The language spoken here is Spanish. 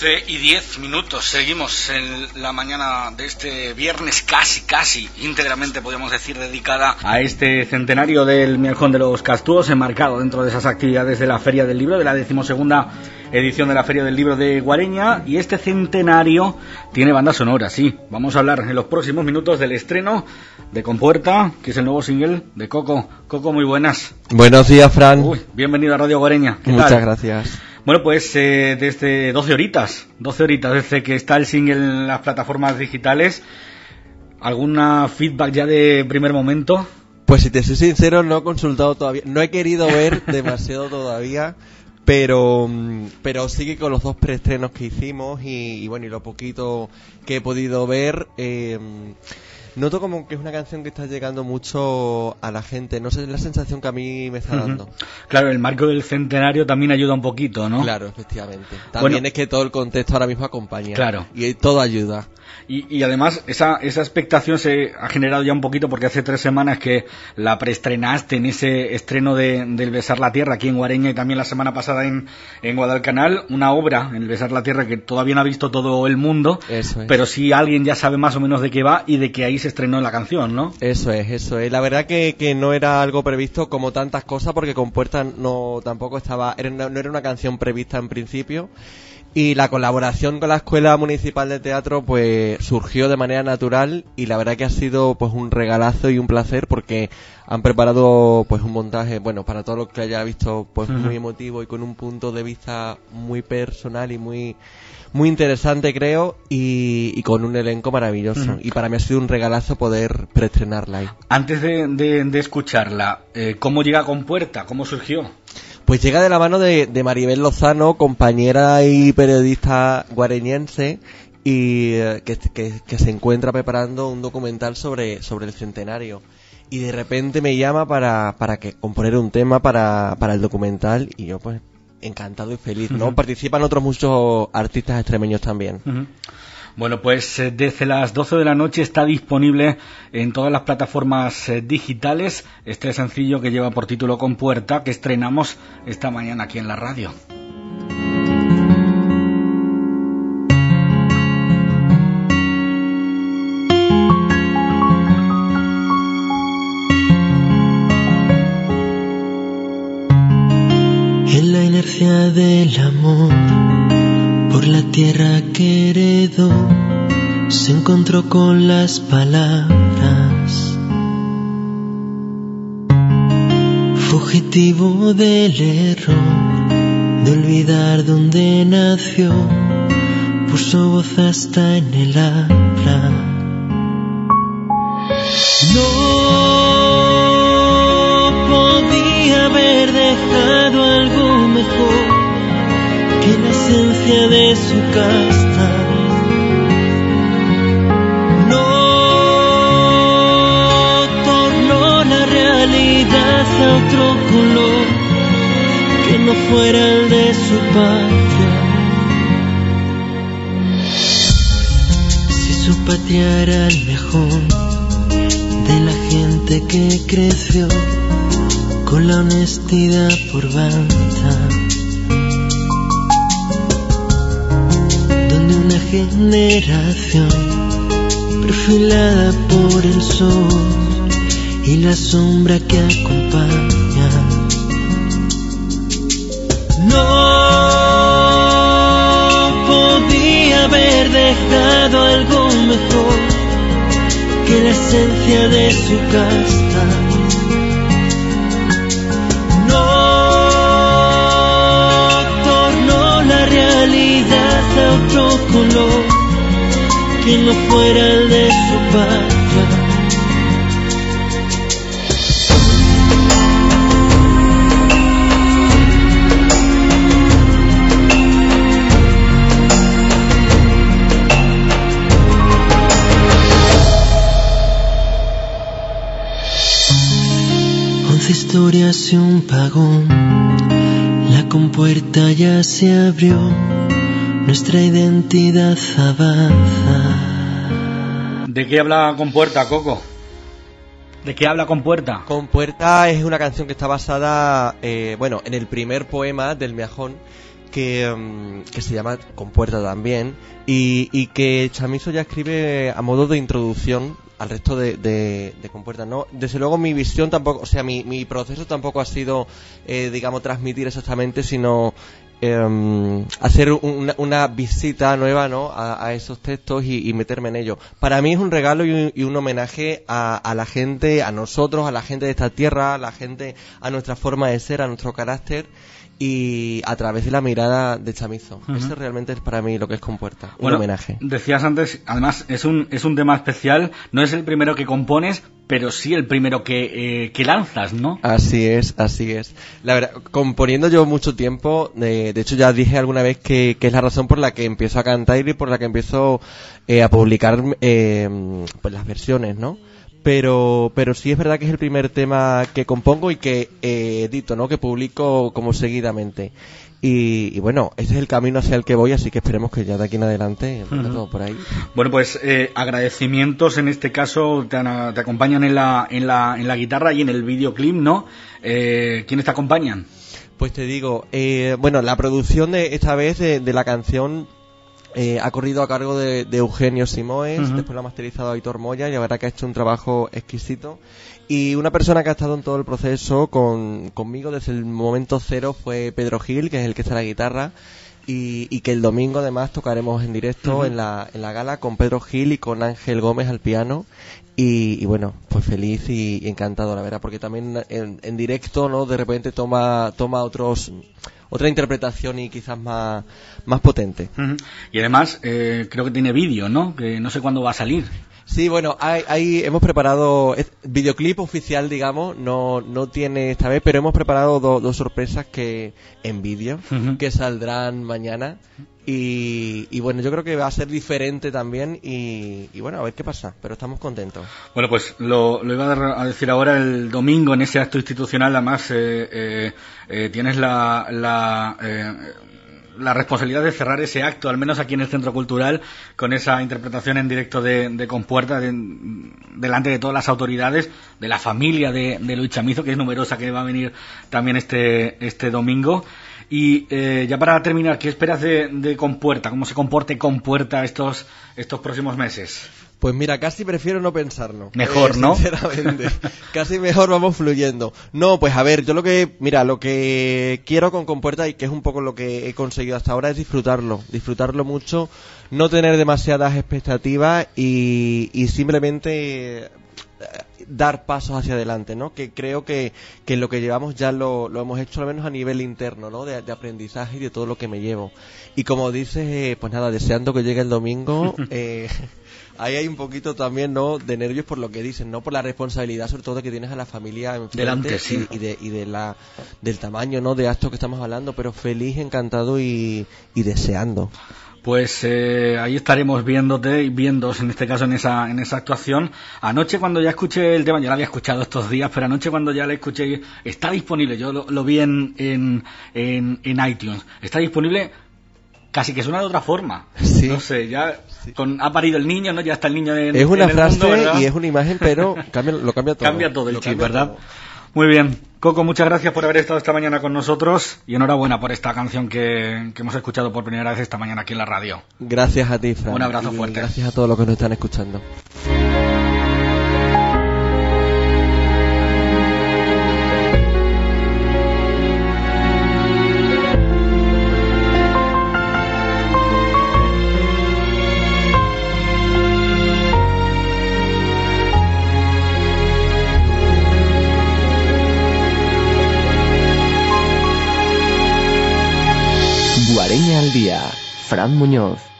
11:10. Seguimos en la mañana de este viernes casi íntegramente, podríamos decir, dedicada a este centenario del Miajón de los Castúos, enmarcado dentro de esas actividades de la Feria del Libro, de la 12ª edición de la Feria del Libro de Guareña. Y este centenario tiene banda sonora, sí. Vamos a hablar en los próximos minutos del estreno de Compuerta, que es el nuevo single de Coco. Coco, muy buenas. Buenos días, Fran. Bienvenido a Radio Guareña. Muchas gracias. Bueno, pues desde 12 horitas desde que está el single en las plataformas digitales, ¿alguna feedback ya de primer momento? Pues si te soy sincero, no he consultado todavía, no he querido ver demasiado todavía, pero sigue con los 2 preestrenos que hicimos y bueno, y lo poquito que he podido ver, noto como que es una canción que está llegando mucho a la gente. No sé, es la sensación que a mí me está dando. Claro, el marco del centenario también ayuda un poquito, ¿no? Claro, efectivamente. También es que todo el contexto ahora mismo acompaña. Claro. Y todo ayuda. Y además esa expectación se ha generado ya un poquito porque hace 3 semanas que la preestrenaste en ese estreno del Besar la Tierra aquí en Guareña, y también la semana pasada en Guadalcanal, una obra, en el Besar la Tierra, que todavía no ha visto todo el mundo. Eso es. Pero sí alguien ya sabe más o menos de qué va y de que ahí se estrenó la canción, ¿no? Eso es. La verdad que no era algo previsto como tantas cosas, porque Compuerta no era una canción prevista en principio. Y la colaboración con la Escuela Municipal de Teatro pues surgió de manera natural, y la verdad que ha sido pues un regalazo y un placer, porque han preparado pues un montaje, bueno, para todo lo que haya visto, pues muy emotivo y con un punto de vista muy personal y muy interesante, creo, y con un elenco maravilloso. Y para mí ha sido un regalazo poder preestrenarla ahí. Antes de escucharla, ¿cómo llega Compuerta? ¿Cómo surgió? Pues llega de la mano de Maribel Lozano, compañera y periodista guareñense, y que se encuentra preparando un documental sobre el centenario. Y de repente me llama para componer un tema para el documental, y yo pues encantado y feliz, ¿no? Participan otros muchos artistas extremeños también. Bueno, pues desde las 12 de la noche está disponible en todas las plataformas digitales este sencillo que lleva por título Compuerta, que estrenamos esta mañana aquí en la radio. En la inercia del amor, por la tierra que heredó, se encontró con las palabras. Fugitivo del error, de olvidar dónde nació, puso voz hasta en el habla. No podía haber dejado algo mejor que la esencia de su casta. No tornó la realidad a otro color que no fuera el de su patria. Si su patria era el mejor de la gente que creció con la honestidad por banda, una generación perfilada por el sol y la sombra que acompaña. No podía haber dejado algo mejor que la esencia de su casta. No tornó la realidad a otro color que no fuera el de su patria. Historias y un pagón, la compuerta ya se abrió, nuestra identidad avanza. ¿De qué habla Compuerta, Coco? ¿De qué habla Compuerta? Compuerta es una canción que está basada, en el primer poema del Miajón, que se llama Compuerta también, y que Chamizo ya escribe a modo de introducción al resto de Compuerta, ¿no? Desde luego mi visión tampoco, o sea, mi proceso tampoco ha sido, digamos, transmitir exactamente, sino hacer una visita nueva, ¿no? a esos textos y meterme en ellos. Para mí es un regalo y un homenaje a la gente, a nosotros, a la gente de esta tierra, a la gente, a nuestra forma de ser, a nuestro carácter, y a través de la mirada de Chamizo. Eso realmente es para mí lo que es Compuerta, un homenaje. Decías antes, además es un tema especial, no es el primero que compones, pero sí el primero que lanzas, ¿no? Así es. La verdad, componiendo llevo mucho tiempo, de hecho ya dije alguna vez que es la razón por la que empiezo a cantar y por la que empiezo a publicar pues las versiones, ¿no? Pero sí es verdad que es el primer tema que compongo y que edito, ¿no? Que publico como seguidamente. Y bueno, ese es el camino hacia el que voy, así que esperemos que ya de aquí en adelante todo por ahí. Bueno, pues agradecimientos en este caso te acompañan en la guitarra y en el videoclip, ¿no? ¿Quiénes te acompañan? Pues te digo, bueno, la producción de esta vez de la canción ha corrido a cargo de Eugenio Simoes, después lo ha masterizado Aitor Moya, y la verdad que ha hecho un trabajo exquisito. Y una persona que ha estado en todo el proceso conmigo desde el momento cero fue Pedro Gil, que es el que está en la guitarra, y que el domingo además tocaremos en directo en la gala con Pedro Gil y con Ángel Gómez al piano. Y bueno, pues feliz y encantado, la verdad, porque también en directo, ¿no? De repente toma otra interpretación y quizás más potente. Y además creo que tiene vídeo, ¿no? Que no sé cuándo va a salir. Sí, bueno, hemos preparado videoclip oficial, digamos, no tiene esta vez, pero hemos preparado dos sorpresas que en vídeo que saldrán mañana. Y bueno, yo creo que va a ser diferente también y bueno, a ver qué pasa, pero estamos contentos. Bueno, pues lo iba a decir ahora, el domingo en ese acto institucional, además tienes la responsabilidad de cerrar ese acto, al menos aquí en el Centro Cultural, con esa interpretación en directo de Compuerta delante de todas las autoridades, de la familia de Luis Chamizo, que es numerosa, que va a venir también este domingo. Y ya para terminar, ¿qué esperas de Compuerta? ¿Cómo se comporte Compuerta estos próximos meses? Pues mira, casi prefiero no pensarlo. Mejor, ¿no? Sinceramente. Casi mejor vamos fluyendo. No, pues a ver, yo lo que quiero con Compuerta, y que es un poco lo que he conseguido hasta ahora, es disfrutarlo mucho, no tener demasiadas expectativas y simplemente dar pasos hacia adelante, ¿no? Que creo que lo que llevamos ya lo hemos hecho, al menos a nivel interno, ¿no? De aprendizaje y de todo lo que me llevo. Y como dices, pues nada, deseando que llegue el domingo. Ahí hay un poquito también, ¿no? De nervios por lo que dicen, ¿no? Por la responsabilidad, sobre todo, que tienes a la familia enfrente delante, sí. del tamaño, ¿no? De actos que estamos hablando, pero feliz, encantado y deseando. Pues ahí estaremos viéndoos en este caso en esa actuación. Anoche cuando ya escuché el tema, ya lo había escuchado estos días, pero anoche cuando ya lo escuché, está disponible, yo lo vi en iTunes, está disponible. Casi que suena de otra forma. Sí. No sé, ya ha parido el niño, ¿no? Ya está el niño es una frase mundo, y es una imagen, pero lo cambia todo. Cambia todo el chip, ¿verdad? Todo. Muy bien. Coco, muchas gracias por haber estado esta mañana con nosotros y enhorabuena por esta canción que hemos escuchado por primera vez esta mañana aquí en la radio. Gracias a ti, Fran. Un abrazo fuerte. Gracias a todos los que nos están escuchando. Guareña al día, Fran Muñoz.